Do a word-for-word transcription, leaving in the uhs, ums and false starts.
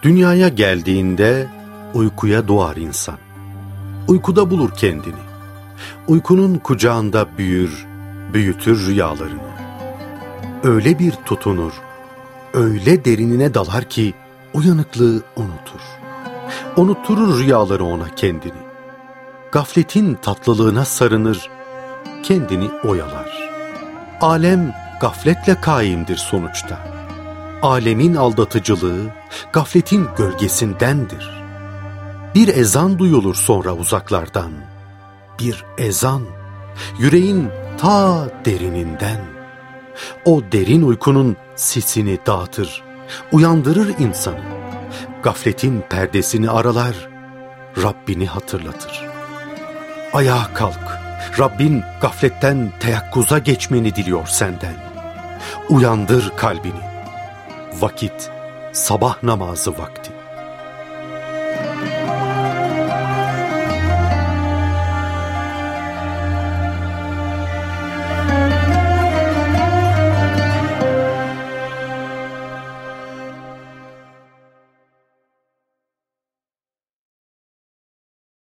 Dünyaya geldiğinde uykuya doğar insan. Uykuda bulur kendini. Uykunun kucağında büyür, büyütür rüyalarını. Öyle bir tutunur, öyle derinine dalar ki uyanıklığı unutur. Unutturur rüyaları ona kendini. Gafletin tatlılığına sarınır, kendini oyalar. Alem gafletle kaimdir sonuçta. Alemin aldatıcılığı gafletin gölgesindendir. Bir ezan duyulur sonra uzaklardan. Bir ezan, yüreğin ta derininden. O derin uykunun sisini dağıtır, uyandırır insanı. Gafletin perdesini aralar, Rabbini hatırlatır. Ayağa kalk, Rabbin gafletten teyakkuza geçmeni diliyor senden. Uyandır kalbini. Vakit sabah namazı vakti.